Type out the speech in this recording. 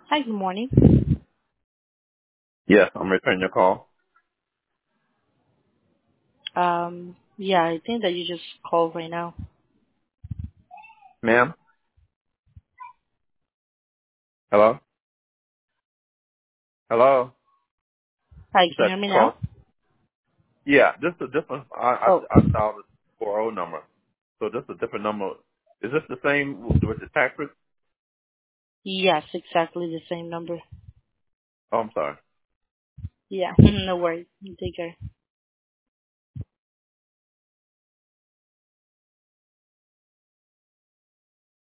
Hi, good morning. Yes, I'm returning your call. Yeah, I think that you just called right now. Ma'am? Hello? Hello? Hi, You can said you hear me now? call? Yeah, this is a different, Oh, I dialed a 40 number. So this is a different number. Is this the same with the tax? yes, exactly the same number. Oh, I'm sorry. Yeah, no worries. You take care.